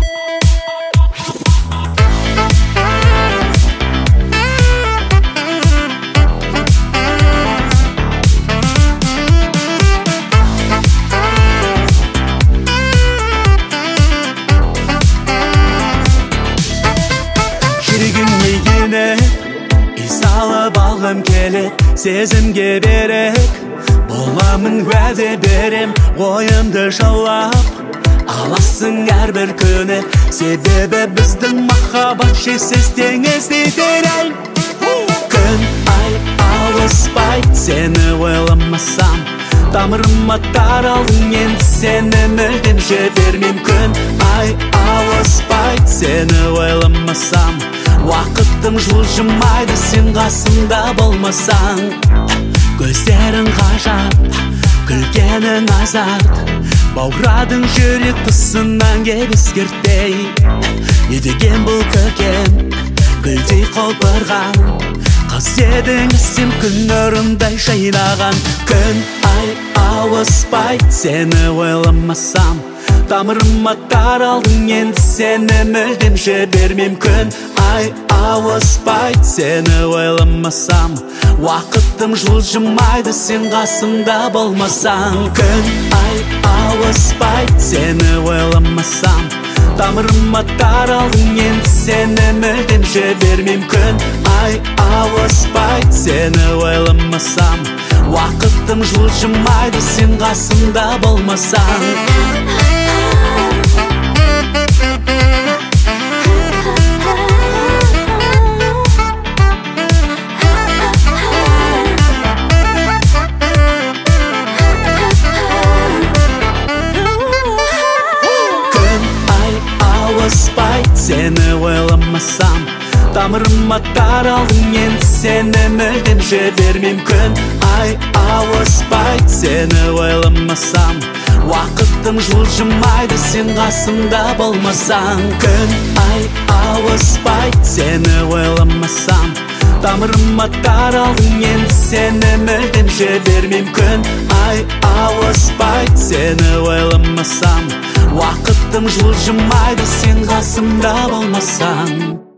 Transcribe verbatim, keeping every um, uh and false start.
Салып алғым келет, сезімге берек боламын, уәде берем, ойымды жаулап аласың әрбір күні, себебі біздің махаббат шексіз теңіздей терең. Күн ай алыспайды, сені ойламасам, тамырыма таралдың, енді сені мүлдем жібермеймін. Күн ай алыспайды, сені ойламасам, уақытым жылжымайды, сен қасымда болмасаң. Көздерің ғажап, күлгенің азарт, бауырадың жүрек тұсынан кеп ескертпей. Не деген бұл көкем, гүлдей құлпырған, қыз едің сен күн нұрындай жайнаған. Күн ай ауыспайды, сені ойламасам, тамырыма таралдың, енді сені мүлдем жібермеймін. Күн ай ауыспайды, сені ойламасам, уақытым жылжымайды, сен қасымда болмасаң. Күн ай ауыспайды, сені ойламасам, тамырыма таралдың, енді сені мүлдем жібермеймін. Күн ай ауыспайды, сені ойламасам, уақытым жылжымайды, сен қасымда болмасаң. Сені ойламасам, тамырыма таралдың, енді сені мүлдем жібермеймін. Күн ай ауыспайды, сені ойламасам, уақытым жылжымайды, сен қасымда болмасаң. Күн ай ауыспайды, сені ойламасам, тамырыма таралдың, енді сені мүлдем жібермеймін. Күн ай ауыспайды, сені ойламасам, уақытым жылжымайды, сен қасымда болмасаң.